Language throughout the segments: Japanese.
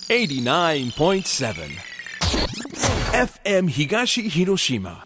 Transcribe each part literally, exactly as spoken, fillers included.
エイティナインポイントセブン エフエム 東広島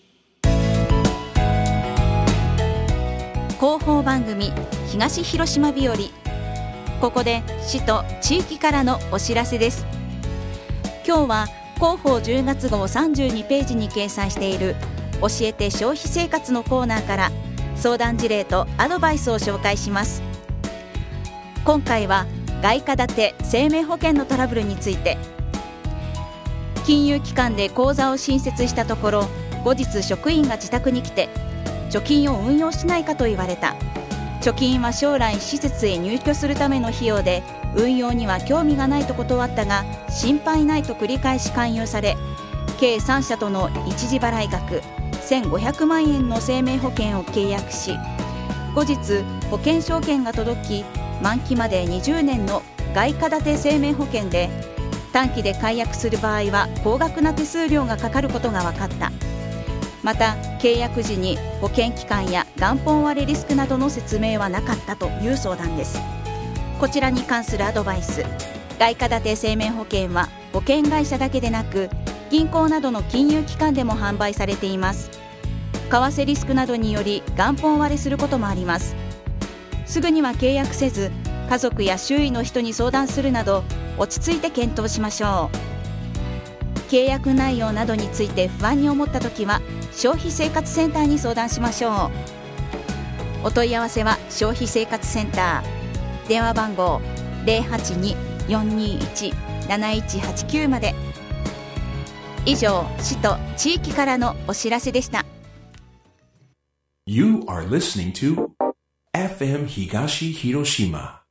広報番組東広島日和。ここで市と地域からのお知らせです。今日は広報じゅうがつ号さんじゅうにページに掲載している教えて消費生活のコーナーから相談事例とアドバイスを紹介します。今回は外貨建て生命保険のトラブルについて。金融機関で口座を新設したところ、後日職員が自宅に来て貯金を運用しないかと言われた。貯金は将来施設へ入居するための費用で運用には興味がないと断ったが、心配ないと繰り返し勧誘され、計さん社との一時払い額せんごひゃくまんえんの生命保険を契約し、後日保険証券が届き、満期までにじゅうねんの外貨建て生命保険で短期で解約する場合は高額な手数料がかかることが分かった。また契約時に保険期間や元本割れリスクなどの説明はなかったという相談です。こちらに関するアドバイス。外貨建て生命保険は保険会社だけでなく銀行などの金融機関でも販売されています。為替リスクなどにより元本割れすることもあります。すぐには契約せず、家族や周囲の人に相談するなど落ち着いて検討しましょう。契約内容などについて不安に思ったときは消費生活センターに相談しましょう。お問い合わせは消費生活センター、電話番号 ゼロはちに よんにいち なないちはちきゅう まで。以上、市と地域からのお知らせでした。 You are listening to エフエム 東広島